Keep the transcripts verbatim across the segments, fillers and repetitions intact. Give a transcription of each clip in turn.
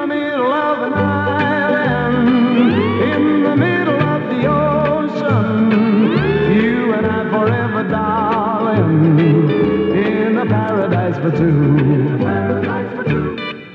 middle of an island, in the middle of the ocean, you and I forever, darling, in a paradise for two. Paradise for two.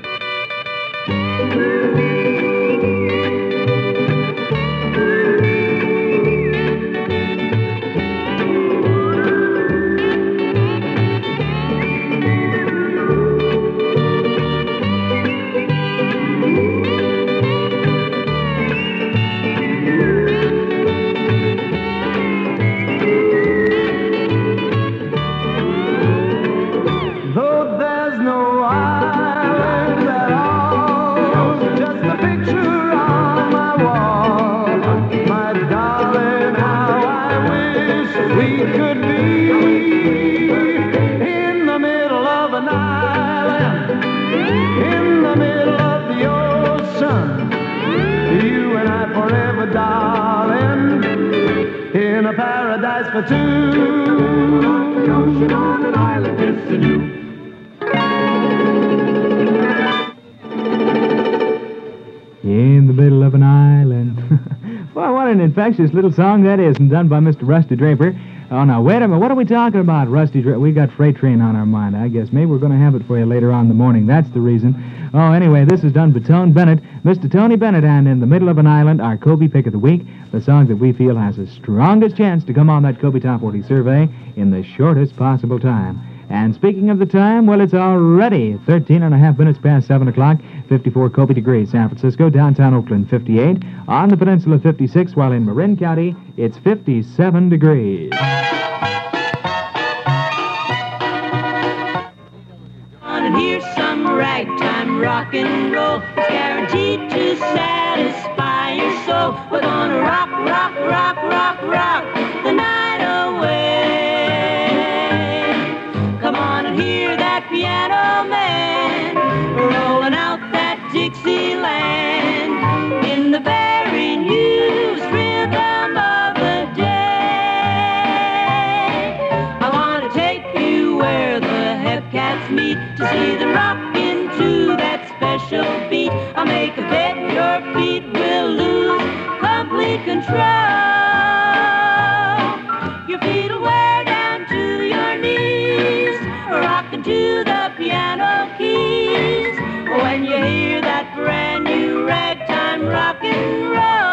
For two, the ocean on an island is the new. In the middle of an island. Well, what an infectious little song that is, and done by Mister Rusty Draper. Oh, now, wait a minute. What are we talking about, Rusty Draper? We got Freight Train on our mind, I guess. Maybe we're going to have it for you later on in the morning. That's the reason. Oh, anyway, this is done by Tone Bennett, Mister Tony Bennett, and In the Middle of an Island, our Kobe pick of the week, the song that we feel has the strongest chance to come on that Kobe Top forty survey in the shortest possible time. And speaking of the time, well, it's already thirteen and a half minutes past seven o'clock, fifty-four Kobe degrees, San Francisco, downtown Oakland, fifty-eight, on the peninsula, fifty-six, while in Marin County, it's fifty-seven degrees. And here's some ragtime rock and roll. It's guaranteed to satisfy your soul. We're gonna rock, rock, rock, rock, rock the night away. Come on and hear that piano man rolling out that Dixieland in the very newest rhythm of the day. I wanna take you where the Hepcats meet to see them rock into that special beat. I'll make a bet your feet will lose complete control. Your feet will wear down to your knees, rocking to the piano keys. When you hear that brand new ragtime rock and roll.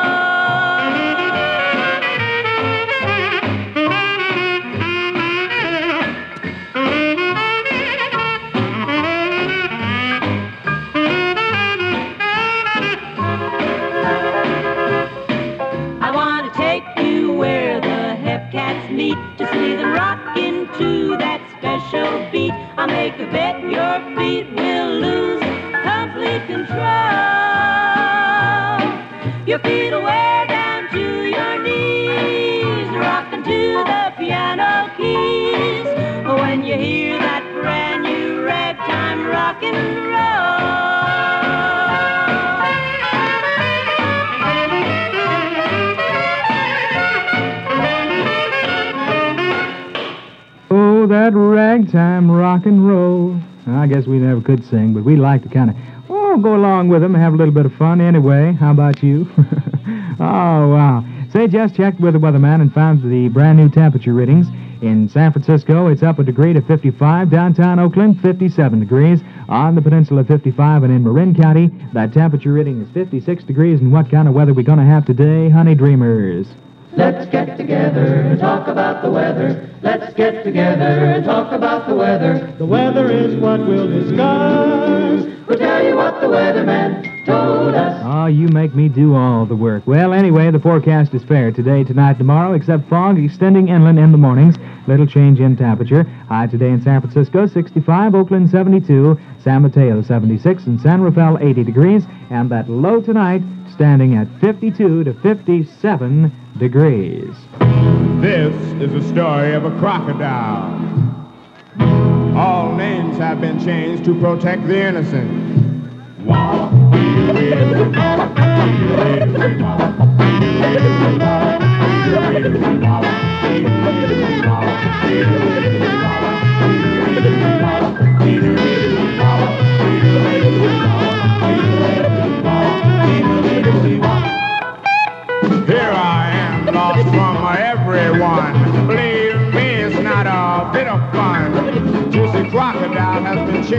To see them rock into that special beat, I'll make a bet your feet will lose complete control. Your feet will wear down to your knees, rocking to the piano keys. When you hear that brand new ragtime rock and roll. Oh, that ragtime rock and roll. I guess we never could sing, but we like to kind of, oh, go along with them and have a little bit of fun anyway. How about you? Oh, wow. Say, just checked with the weatherman and found the brand new temperature readings. In San Francisco, it's up a degree to fifty-five. Downtown Oakland, fifty-seven degrees. On the peninsula, fifty-five. And in Marin County, that temperature reading is fifty-six degrees. And what kind of weather we going to have today, honey dreamers? Let's get together and talk about the weather. Let's get together and talk about the weather. The weather is what we'll discuss. We'll tell you what the weatherman told us. Oh, you make me do all the work. Well, anyway, the forecast is fair. Today, tonight, tomorrow, except fog extending inland in the mornings. Little change in temperature. High today in San Francisco, sixty-five. Oakland, seventy-two. San Mateo, seventy-six. And San Rafael, eighty degrees. And that low tonight, standing at fifty-two to fifty-seven degrees. This is the story of a crocodile. All names have been changed to protect the innocent.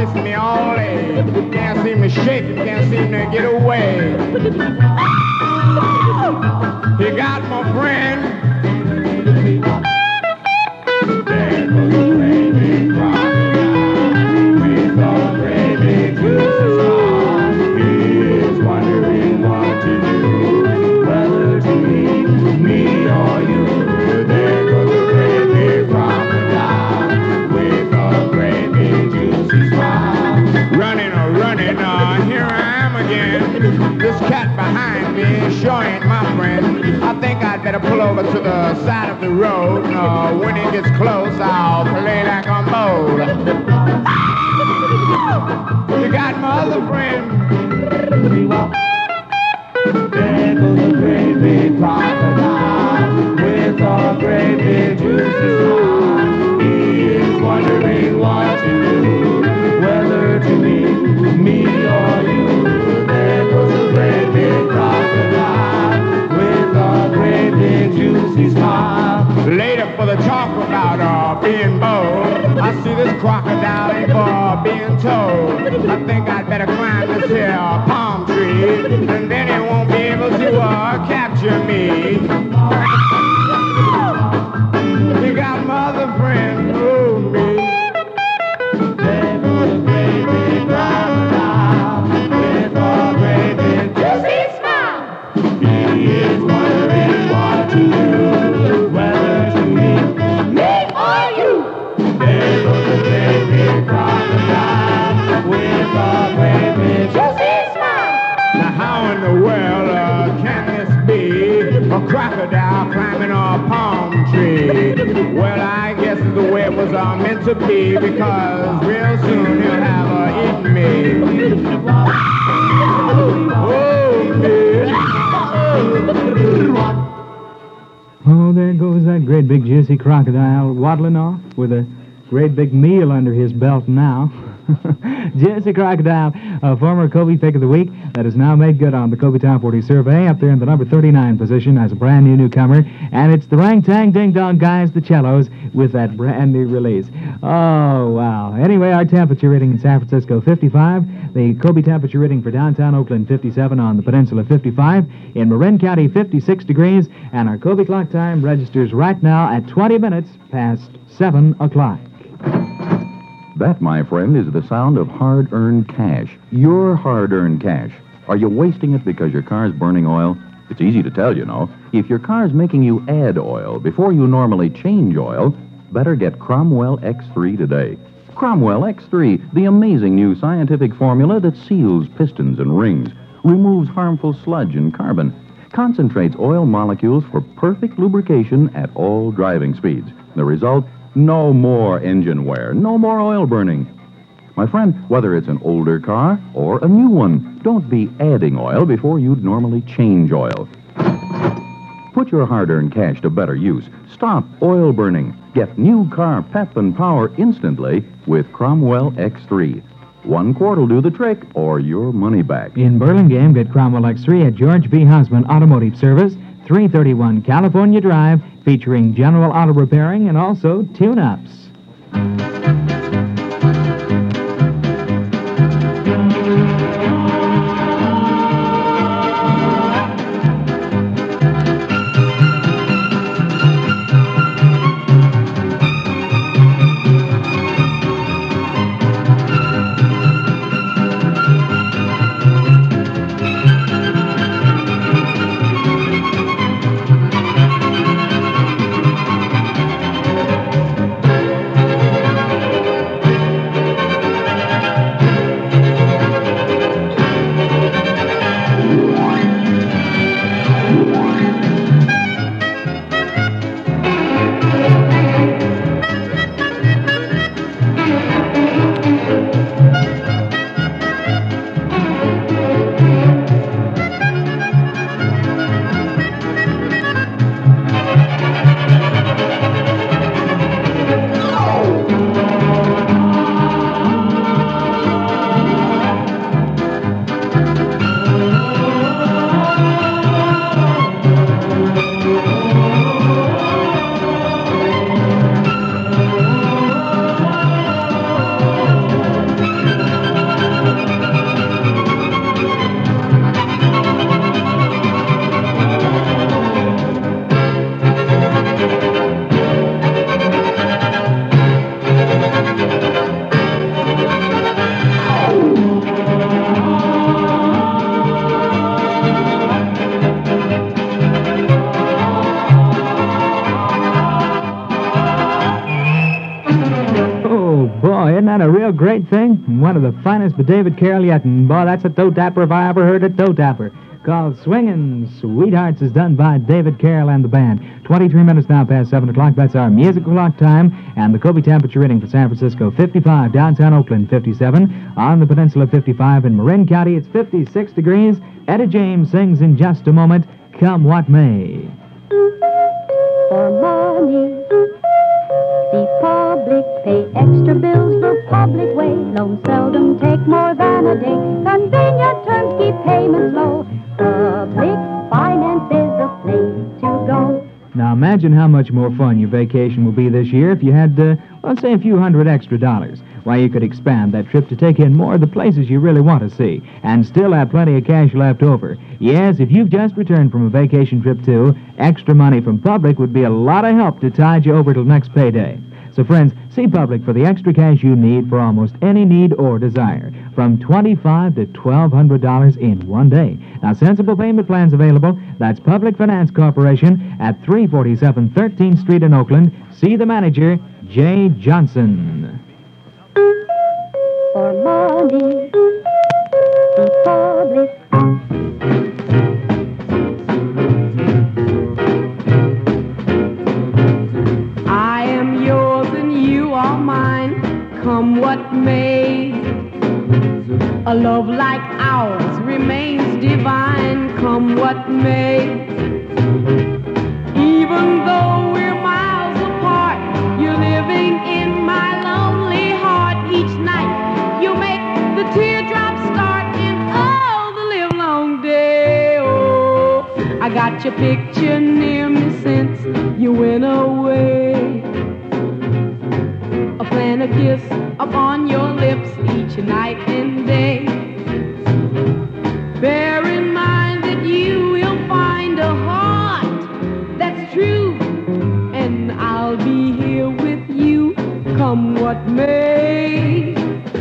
chasing me all day. Can't seem to shake it, can't seem to get away. He got my friend. There goes the great big crocodile with a great big juicy smile. He is wondering what to do, whether to eat me or you. There goes the great big crocodile with a great big juicy smile. Running, oh running, uh, here I am again. This cat behind me sure ain't my friend. I think I'd better pull over to the side of the road. Uh, when it gets close, I'll play like I'm bold. You got my other friend. There goes a great big crocodile with a great big juicy smile. He is wondering what to do, whether to eat me or you. There goes a great big crocodile with a great big juicy smile. Later for the talk about uh, being bold, I see this crocodile ain't for being told. I think I'd better climb this here palm tree, and then it won't be able to uh, capture me. You got my other friend, oh me. There goes a great big crocodile with a great big juicy smile. He is wondering what to do, whether to eat me or you. There goes a great big crocodile with a great big juicy smile. Now how in the world uh, can this be? A crocodile climbing a palm tree. Well, I guess it's the way it was uh, meant to be, because real soon he'll have uh, eaten me. Oh, there goes that great big juicy crocodile waddling off with a great big meal under his belt now. Juicy Crocodile, a former Kobe pick of the week that is now made good on the Kobe Top forty survey, up there in the number thirty-nine position as a brand new newcomer. And it's the Rang-Tang Ding Dong Guys, the cellos, with that brand new release. Oh, wow. Anyway, our temperature reading in San Francisco, fifty-five. The Kobe temperature reading for downtown Oakland, fifty-seven. On the peninsula, fifty-five. In Marin County, fifty-six degrees. And our Kobe clock time registers right now at twenty minutes past seven o'clock. That, my friend, is the sound of hard-earned cash. Your hard-earned cash. Are you wasting it because your car's burning oil? It's easy to tell, you know. If your car's making you add oil before you normally change oil, better get Cromwell X three today. Cromwell X three, the amazing new scientific formula that seals pistons and rings, removes harmful sludge and carbon, concentrates oil molecules for perfect lubrication at all driving speeds. The result? No more engine wear, no more oil burning. My friend, whether it's an older car or a new one, don't be adding oil before you'd normally change oil. Put your hard-earned cash to better use. Stop oil burning. Get new car pep and power instantly with Cromwell X three. One quart will do the trick, or your money back. In Burlingame, get Cromwell X three at George B. Husband Automotive Service, three thirty-one California Drive, featuring general auto repairing and also tune-ups. that a real great thing? One of the finest by David Carroll yet, and boy, that's a toe tapper if I ever heard a toe tapper. Called Swingin' Sweethearts is done by David Carroll and the band. twenty-three minutes now past seven o'clock. That's our musical clock time. And the Kobe temperature reading for San Francisco, fifty-five. Downtown Oakland, fifty-seven. On the peninsula, fifty-five. In Marin County, it's fifty-six degrees. Etta James sings in just a moment, Come What May. For money, see public, pay extra bills the public way. Loans seldom take more than a day. Convenient terms keep payments low. Public finance is the place to go. Now imagine how much more fun your vacation will be this year if you had, uh, let's say, a few hundred extra dollars. Why, you could expand that trip to take in more of the places you really want to see and still have plenty of cash left over. Yes, if you've just returned from a vacation trip too, extra money from Public would be a lot of help to tide you over till next payday. So, friends, see Public for the extra cash you need for almost any need or desire, from twenty-five to twelve hundred dollars in one day. Now, sensible payment plans available. That's Public Finance Corporation at three forty-seven thirteenth Street in Oakland. See the manager, Jay Johnson. For money, see Public. I am yours and you are mine, come what may. A love like ours remains divine, come what may. Even though we're miles apart, you're living in my lonely heart. Each night you make the teardrops start in all the live long day. Oh, I got your picture near me since you went away. A plan a kiss upon your lips each night and day. Bear in mind that you will find a heart that's true, and I'll be here with you, come what may.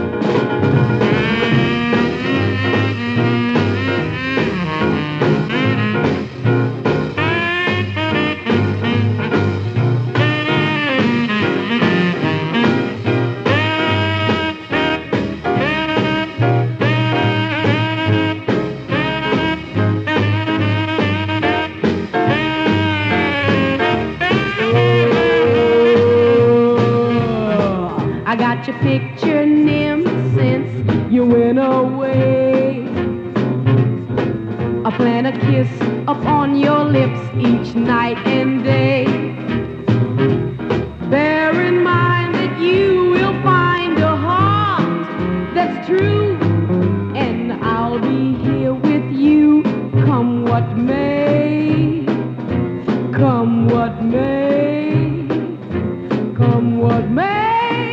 I got your picture near me since you went away. I plan a kiss upon your lips each night and day. Bear in mind that you will find a heart that's true, and I'll be here with you, come what may. Come what may. Come what may.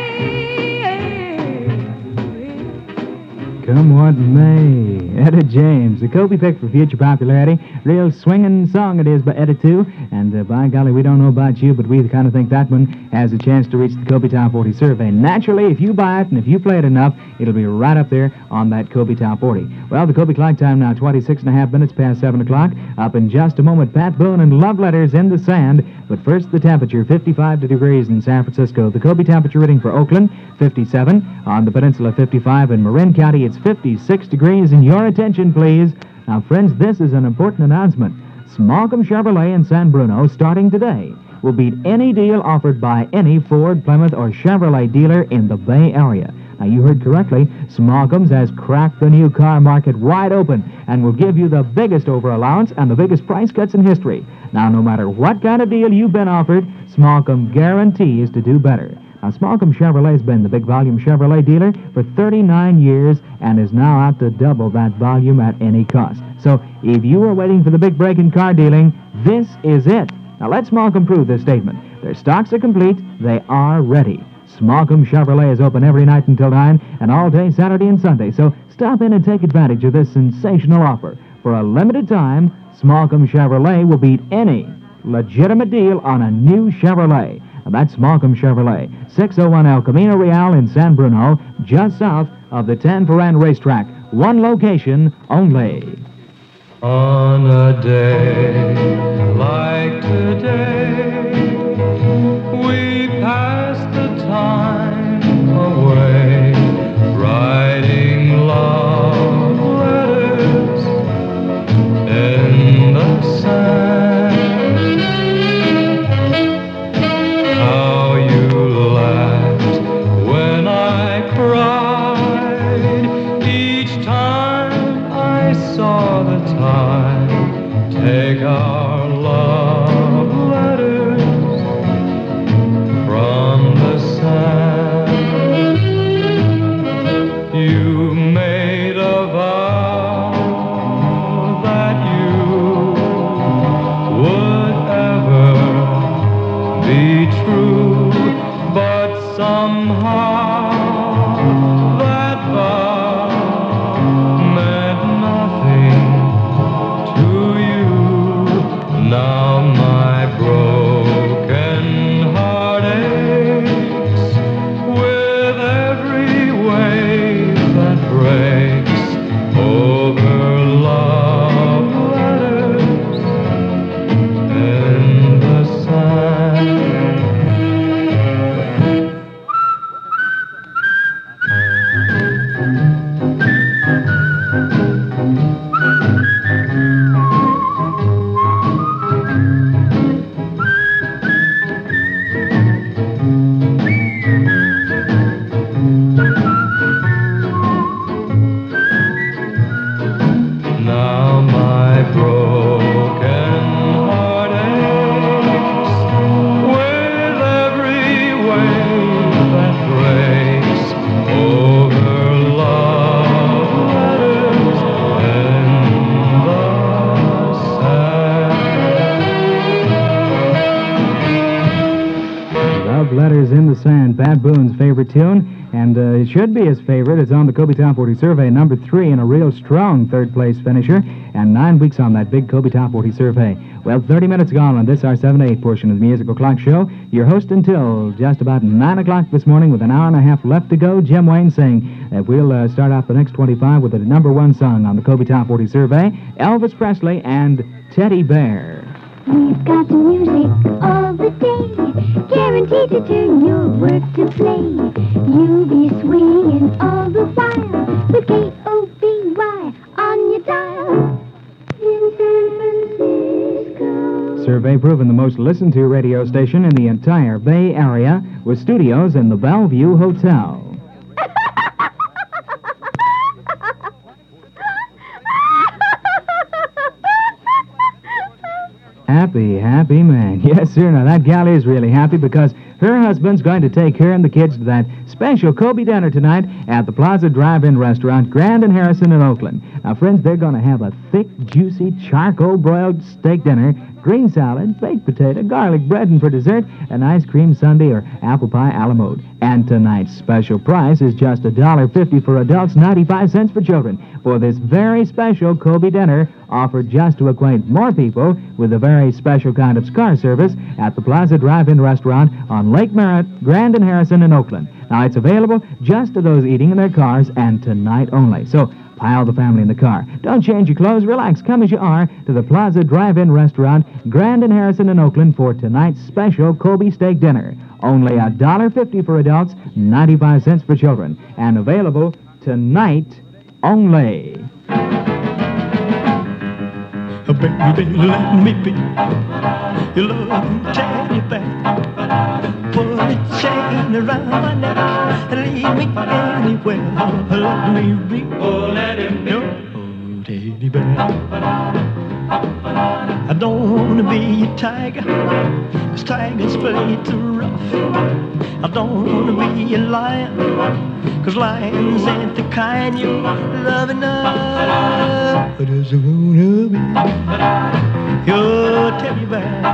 Come what may. Etta James, the Kobe pick for future popularity. Real swinging song it is by Etta, too. And uh, by golly, we don't know about you, but we kind of think that one has a chance to reach the Kobe Top forty survey. Naturally, if you buy it and if you play it enough, it'll be right up there on that Kobe Top forty. Well, the Kobe clock time now, twenty-six and a half minutes past seven o'clock. Up in just a moment, Pat Boone and Love Letters in the Sand. But first, the temperature, fifty-five degrees in San Francisco. The Kobe temperature reading for Oakland, fifty-seven. On the peninsula, fifty-five. In Marin County, it's fifty-six degrees. And your attention, please. Now, friends, this is an important announcement. Smallcomb Chevrolet in San Bruno, starting today, will beat any deal offered by any Ford, Plymouth, or Chevrolet dealer in the Bay Area. Now, you heard correctly. Smallcomb's has cracked the new car market wide open and will give you the biggest over-allowance and the biggest price cuts in history. Now, no matter what kind of deal you've been offered, Smallcomb guarantees to do better. Now, Smallcomb Chevrolet has been the big volume Chevrolet dealer for thirty-nine years and is now out to double that volume at any cost. So, if you are waiting for the big break in car dealing, this is it. Now, let Smallcomb prove this statement. Their stocks are complete. They are ready. Smallcomb Chevrolet is open every night until nine and all day Saturday and Sunday. So, stop in and take advantage of this sensational offer. For a limited time, Smallcomb Chevrolet will beat any legitimate deal on a new Chevrolet. And that's Smallcomb Chevrolet, six oh one El Camino Real in San Bruno, just south of the Tan Ferran racetrack. One location only. On a day like today, we pass the time away. tune, and uh, it should be his favorite. It's on the Kobe Top forty survey, number three, and a real strong third-place finisher, and nine weeks on that big Kobe Top forty survey. Well, thirty minutes gone on this, our seven to eight portion of the Musical Clock Show. Your host until just about nine o'clock this morning with an hour and a half left to go, Jim Wayne, saying that we'll uh, start off the next twenty-five with the number one song on the Kobe Top forty survey, Elvis Presley and Teddy Bear. We've got the music all the day, guaranteed to turn your work to play. You'll be swinging all the while with K O B Y on your dial in San Francisco. Survey proven the most listened to radio station in the entire Bay Area with studios in the Bellevue Hotel. Happy, happy man. Yes, sir. Now, that gal is really happy because her husband's going to take her and the kids to that special Kobe dinner tonight at the Plaza Drive-In Restaurant, Grand and Harrison in Oakland. Now, friends, they're going to have a thick, juicy, charcoal-broiled steak dinner, green salad, baked potato, garlic bread, and for dessert, an ice cream sundae or apple pie a la mode. And tonight's special price is just one dollar fifty for adults, ninety-five cents for children, for this very special Kobe dinner offered just to acquaint more people with a very special kind of car service at the Plaza Drive-In Restaurant on Lake Merritt, Grand and Harrison in Oakland. Now, it's available just to those eating in their cars and tonight only. So, pile the family in the car. Don't change your clothes. Relax. Come as you are to the Plaza Drive-In Restaurant, Grand and Harrison in Oakland for tonight's special Kobe steak dinner. Only one dollar fifty for adults, ninety-five cents for children. And available tonight only. Baby, let me be your loving teddy bear. Put a chain around my neck and leave me anywhere. Let me be, oh, let him be your teddy bear. I don't want to be a tiger, 'cause tigers play too rough. I don't want to be a lion, 'cause lions ain't the kind you love enough. I just wanna be your teddy bear.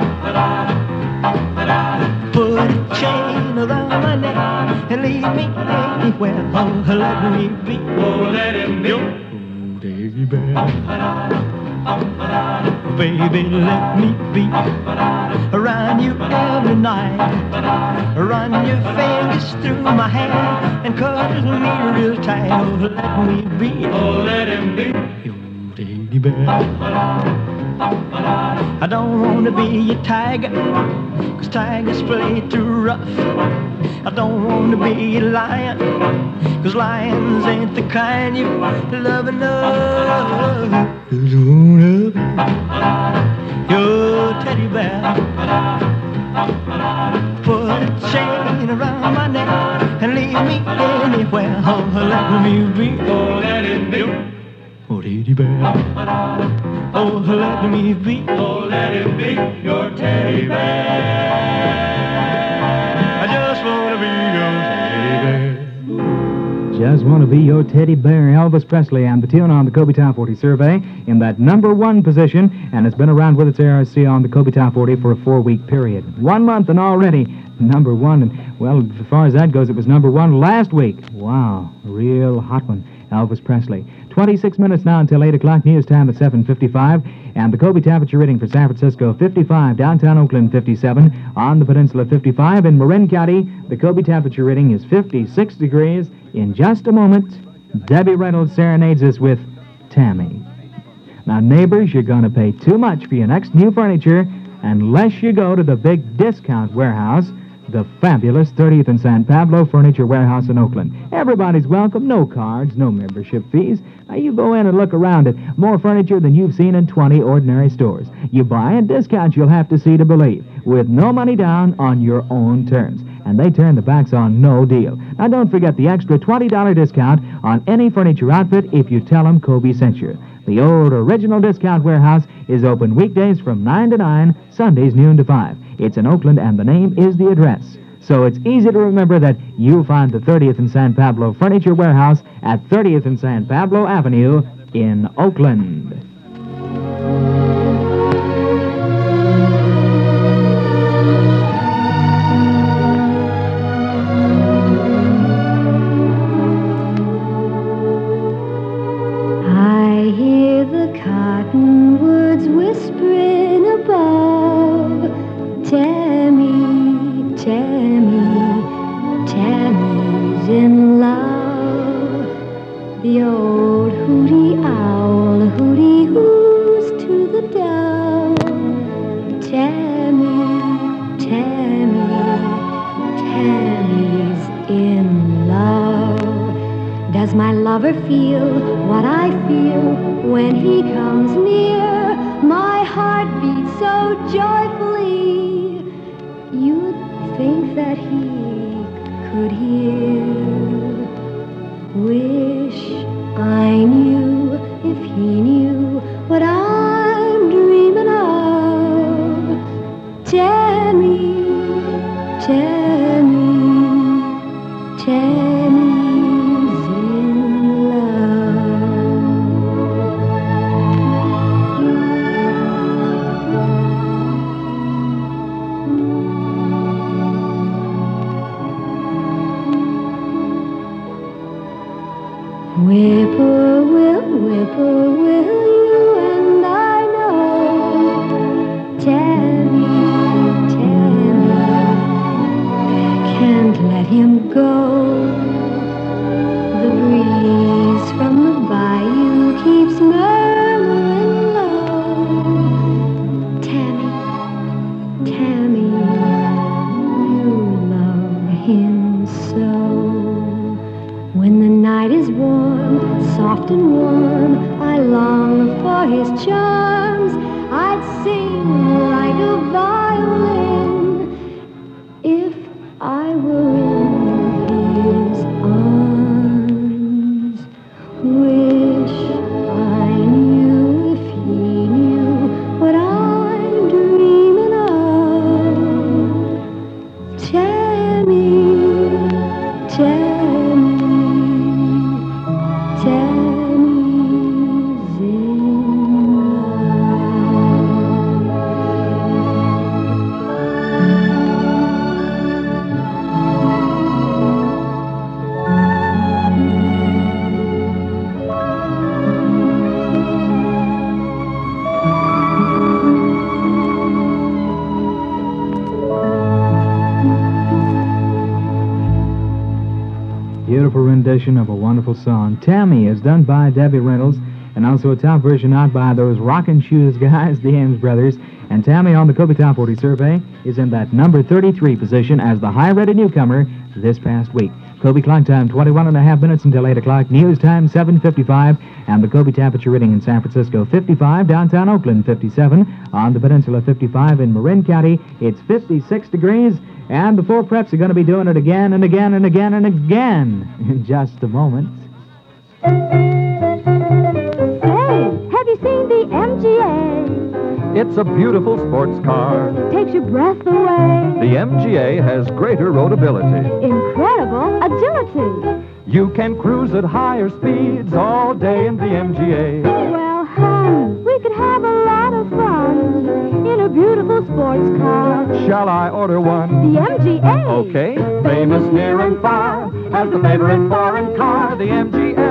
Put a chain around my neck and leave me anywhere. Oh, let me be, oh, let him be your teddy bear. Baby, let me be around you every night. Run your fingers through my hair and cuddle me real tight. Oh, let me be, oh, let him be your teddy bear. I don't want to be a tiger, 'cause tigers play too rough. I don't want to be a lion, 'cause lions ain't the kind you love enough. Just wanna be your teddy bear. Put a chain around my neck and leave me anywhere. Oh, let me be, oh, let it be your teddy bear. Oh, let me be, oh, let it be your teddy bear. I just wanna be your teddy bear. Just want to be your teddy bear, Elvis Presley, and the tune on the Kobe Top forty survey in that number one position, and it's been around with its A R C on the Kobe Top forty for a four-week period. One month and already number one, and, well, as far as that goes, it was number one last week. Wow, a real hot one, Elvis Presley. twenty-six minutes now until eight o'clock, news time at seven fifty-five, and the Kobe temperature reading for San Francisco, fifty-five, downtown Oakland, fifty-seven, on the peninsula, fifty-five. In Marin County, the Kobe temperature reading is fifty-six degrees. In just a moment, Debbie Reynolds serenades us with Tammy. Now, neighbors, you're going to pay too much for your next new furniture unless you go to the big discount warehouse, the fabulous thirtieth and San Pablo Furniture Warehouse in Oakland. Everybody's welcome, no cards, no membership fees. Now, you go in and look around at more furniture than you've seen in twenty ordinary stores. You buy a discount you'll have to see to believe, with no money down on your own terms. And they turn the backs on no deal. Now, don't forget the extra twenty dollars discount on any furniture outfit if you tell them Kobe sent you. The old original discount warehouse is open weekdays from nine to nine, Sundays noon to five. It's in Oakland, and the name is the address. So it's easy to remember that you'll find the thirtieth and San Pablo Furniture Warehouse at thirtieth and San Pablo Avenue in Oakland. cottonwoods whispering above. Tammy, Tammy, Tammy's in love. The old hooty owl hooty hoos to the dove. Tammy, Tammy, Tammy's in love. Does my lover feel what I feel when he comes near? My heart beats so joyfully, you'd think that he could hear. Wish I knew if he knew what I'm dreaming of. Tammy, Tammy, Tammy's in Whippoorwill, whippoorwill, you and I know. Tammy, Tammy, can't let him go. The breeze from the bayou keeps murmuring low. Tammy, Tammy, you love him so. When the night is warm, soft and warm, I long for his charms. I'd sing like a violin if I were in his arms. Wish I knew if he knew what I'm dreaming of. Tammy, Tammy, Tammy's in Beautiful rendition of a wonderful song. Tammy is done by Debbie Reynolds, and also a top version out by those Rockin' Shoes guys, the Ames Brothers. And Tammy on the Kobe Top forty survey is in that number thirty-three position as the high-rated newcomer this past week. Kobe clock time, twenty-one and a half minutes until eight o'clock. News time, seven fifty-five. And the Kobe temperature reading in San Francisco, fifty-five. Downtown Oakland, fifty-seven. On the peninsula, fifty-five. In Marin County, it's fifty-six degrees. And the four preps are going to be doing it again and again and again and again in just a moment. Hey, have you seen the M G A? It's a beautiful sports car. Takes your breath away. The M G A has greater roadability. Incredible agility. You can cruise at higher speeds all day in the M G A. Well, hon, we could have a lot of fun in a beautiful sports car. Shall I order one? The M G A. Okay. Famous near and far has the favorite foreign car, the M G A.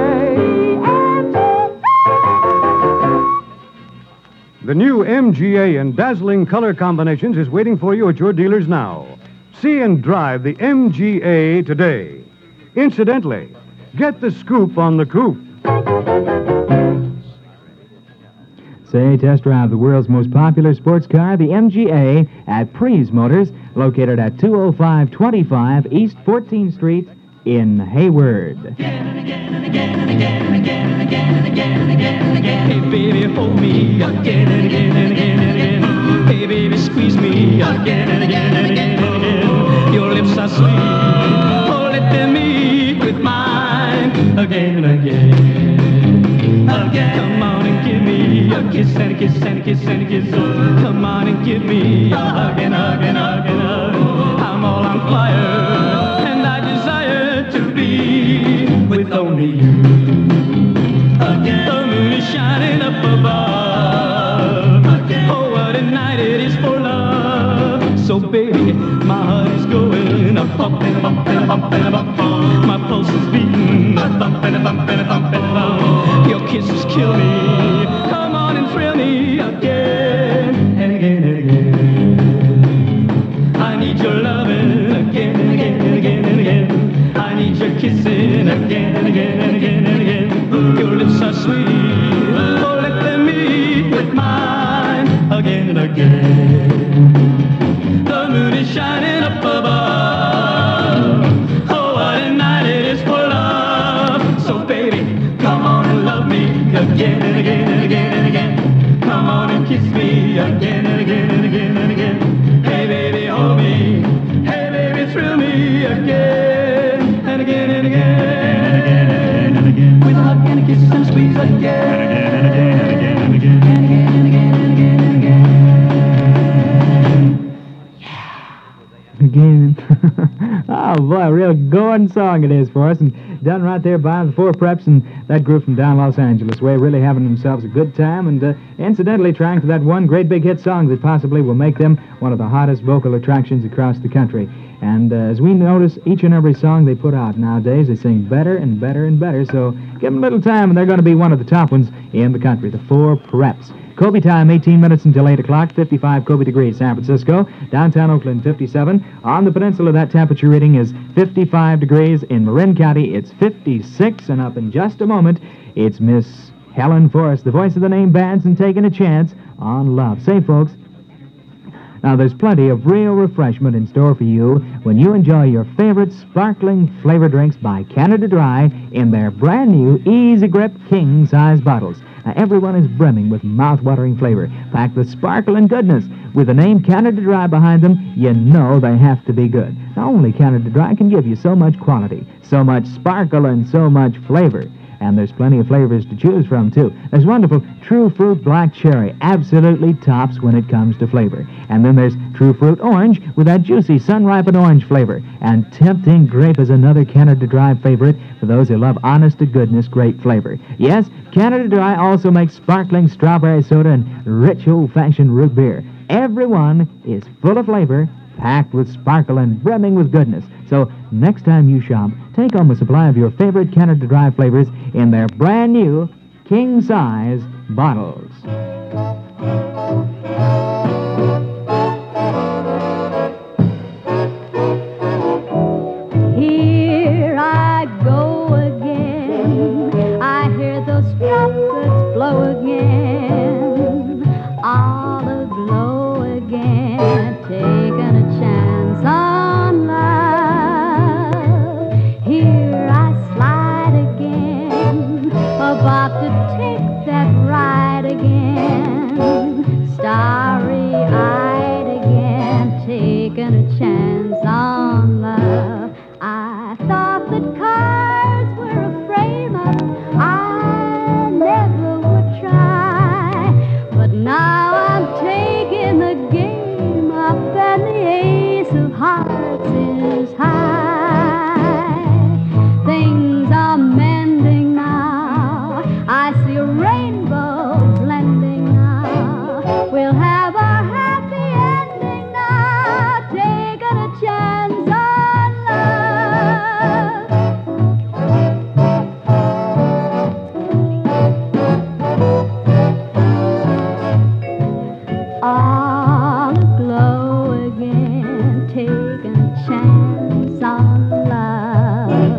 The new M G A in dazzling color combinations is waiting for you at your dealers now. See and drive the M G A today. Incidentally, get the scoop on the coupe. Say, test drive the world's most popular sports car, the M G A, at Prees Motors, located at two oh five twenty-five East fourteenth Street in Hayward. Hey, baby, hold me again and again and again and again. Hey, baby, squeeze me again and again and again and again. Your lips are sweet. Oh, let them meet with mine again and again. Again. Come on and give me a kiss and a kiss and a kiss and a kiss. Come on and give me a hug and hug and hug and hug. I'm all on fire and I desire to be with only you. Again. The moon is shining up above. Again. Oh, what a night it is for love. So baby, my heart is going a bump and a bump and a bump and a bump. My pulse is beating a thump and a thump and a thump and a thump. Your kisses kill me. Come on and again and again and again. Come on and kiss me again and again and again and again. Hey, baby, hold me. Hey, baby, thrill me again and again and again and again and again and again. With a hug and a kiss and a squeeze again and again and again and again and again and again and again and again and again. Again. Oh, boy, a real going song it is for us. And done right there by the Four Preps and that group from down Los Angeles way, really having themselves a good time and uh, incidentally trying for that one great big hit song that possibly will make them one of the hottest vocal attractions across the country. And uh, as we notice, each and every song they put out nowadays, they sing better and better and better. So give them a little time and they're going to be one of the top ones in the country, the Four Preps. Kobe time, eighteen minutes until eight o'clock, fifty-five Kobe degrees, San Francisco. Downtown Oakland, fifty-seven. On the peninsula, that temperature reading is fifty-five degrees. In Marin County, it's fifty-six. And up in just a moment, it's Miss Helen Forrest, the voice of the name bands, and taking a chance on love. Say, folks, now there's plenty of real refreshment in store for you when you enjoy your favorite sparkling flavor drinks by Canada Dry in their brand new Easy Grip king-size bottles. Now, everyone is brimming with mouth-watering flavor, packed with sparkle and goodness. With the name Canada Dry behind them, you know they have to be good. Now, only Canada Dry can give you so much quality, so much sparkle, and so much flavor. And there's plenty of flavors to choose from, too. There's wonderful True Fruit Black Cherry, absolutely tops when it comes to flavor. And then there's True Fruit Orange with that juicy sun-ripened orange flavor. And Tempting Grape is another Canada Dry favorite for those who love honest-to-goodness grape flavor. Yes, Canada Dry also makes sparkling strawberry soda and rich old-fashioned root beer. Every one is full of flavor, packed with sparkle and brimming with goodness. So next time you shop, take home a supply of your favorite Canada Dry flavors in their brand new king-size bottles. Here I go again. I hear those trumpets blow again. All aglow again, taking a chance on love. Here I slide again, about to take that ride again. Starry-eyed again, taking a chance on love. I thought that cars were a frame up I never would try, but now I'm taking the game up and the ace of hearts is high. Things are mending now, I see a rainbow blending now. We'll have a happy ending now, taking a chance on love. All aglow again, taking a chance on love.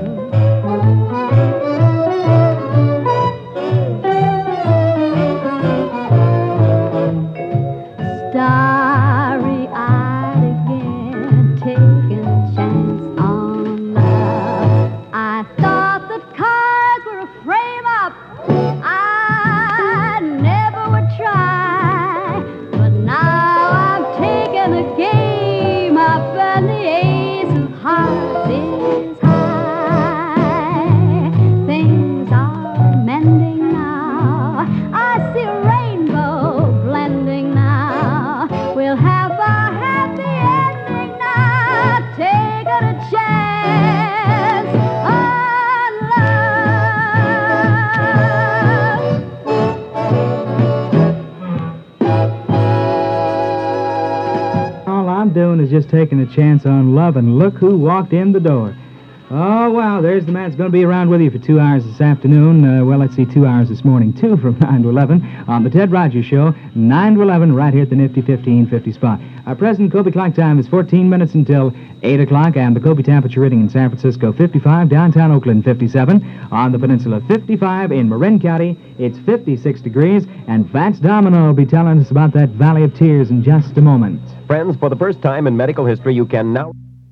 Starry-eyed again, taking a chance on love. I thought that cars were a frame-up I never would try, but now I'm taking the game up and the ace of hearts is high. Things are mending now, I see a rainbow blending now. We'll have a happy ending now, taking a chance on love. All I'm doing is just taking a chance on love, and look who walked in the door. Oh, wow, there's the man that's going to be around with you for two hours this afternoon. Uh, well, let's see, two hours this morning, too, from nine to eleven on the Ted Rogers Show, nine to eleven, right here at the nifty fifteen fifty spot. Our present Kobe clock time is fourteen minutes until eight o'clock, and the Kobe temperature reading in San Francisco, fifty-five, downtown Oakland, fifty-seven, on the peninsula, fifty-five, in Marin County, it's fifty-six degrees, and Vance Domino will be telling us about that Valley of Tears in just a moment. Friends, for the first time in medical history, you can now...